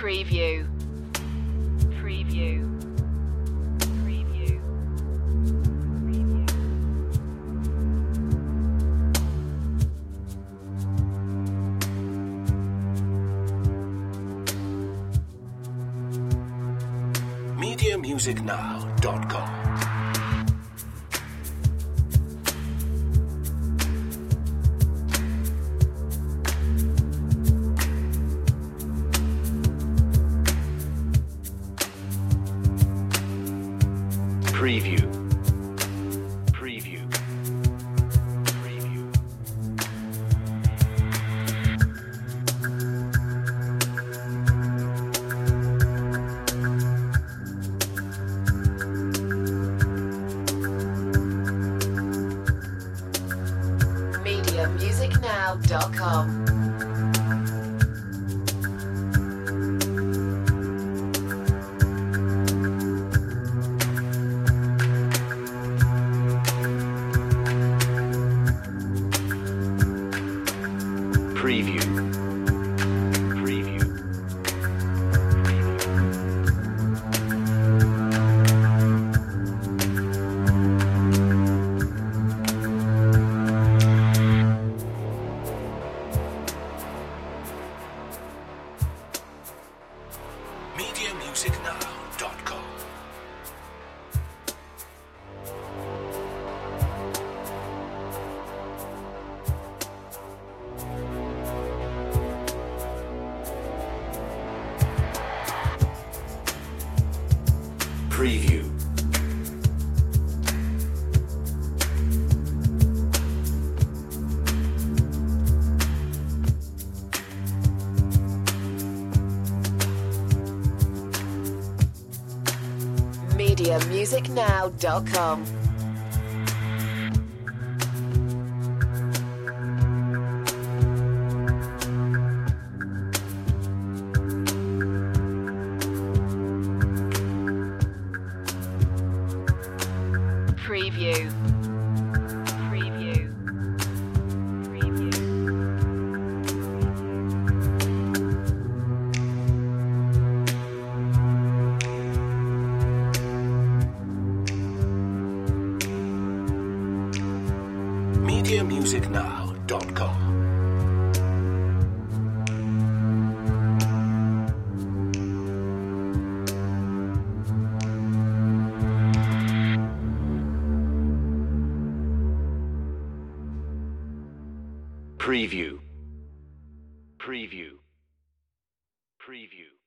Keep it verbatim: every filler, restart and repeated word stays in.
Preview. Preview. Preview. Preview. media music now dot com. Preview. Preview. Preview. media music now dot com. Preview. Preview. media music now dot com. Preview. media music now dot com. Preview. Preview. Preview. media music now dot com. Preview. Preview. Preview.